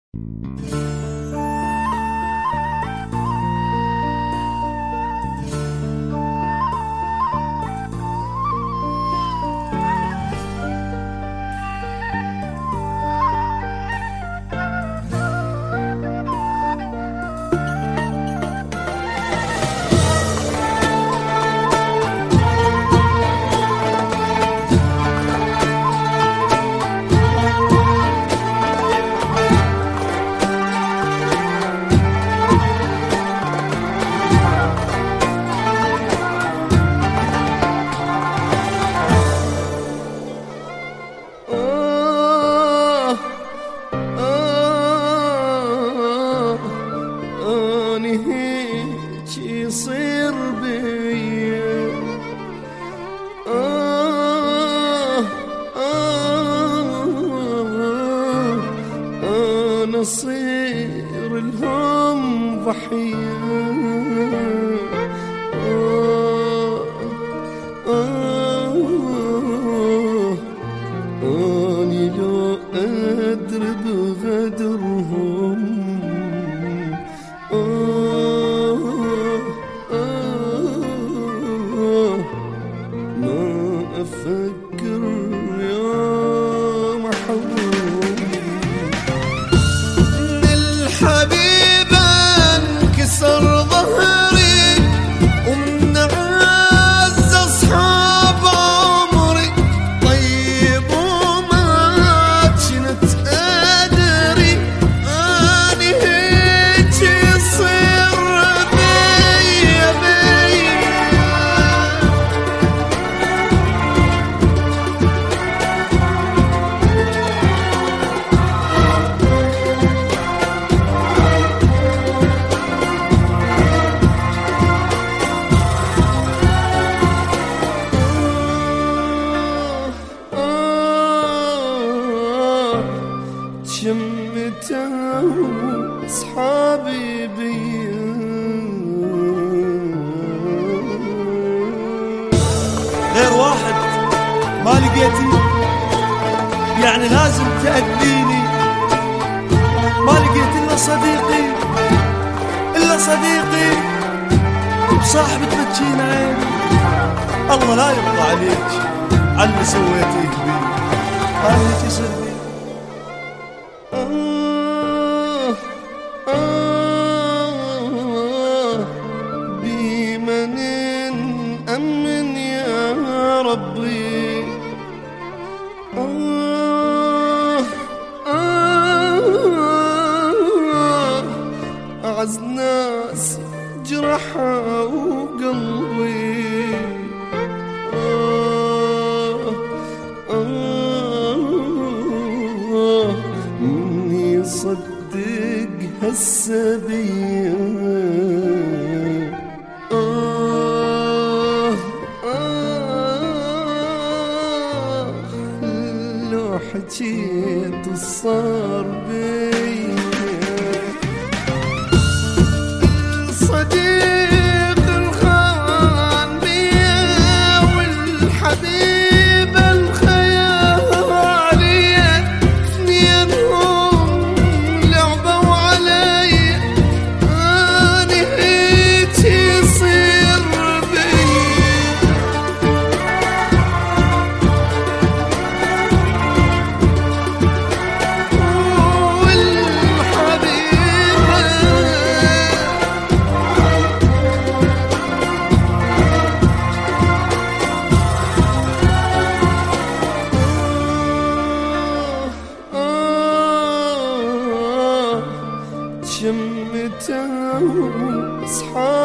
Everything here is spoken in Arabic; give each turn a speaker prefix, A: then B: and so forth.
A: يصير بي أنا أصير لهم ضحية أني لو أدري بغدرهم ما أفكر يوم أحوم للحبيب انكسر ظهري ومن أعز أصحاب عمري طيب وما كنت أدري أني هيك يصير بيا شمتوا أصحابي بي
B: غير واحد ما لقيتي يعني لازم تأذيني. ما لقيت إلا صديقي بصاحبة بتجين عيني. الله لا يرضى عليك على اللي سويتيه بي. هاي يصير بي
A: بمن أمن يا ربي أعز ناس جرحوا قلبي مني صدق هالسبيل لو حكيت صار بي الصديق الخان بيا والحبيب الخيالي اثنينهم لعبوا علي أنا هيك يصير بي شمتوا أصحابي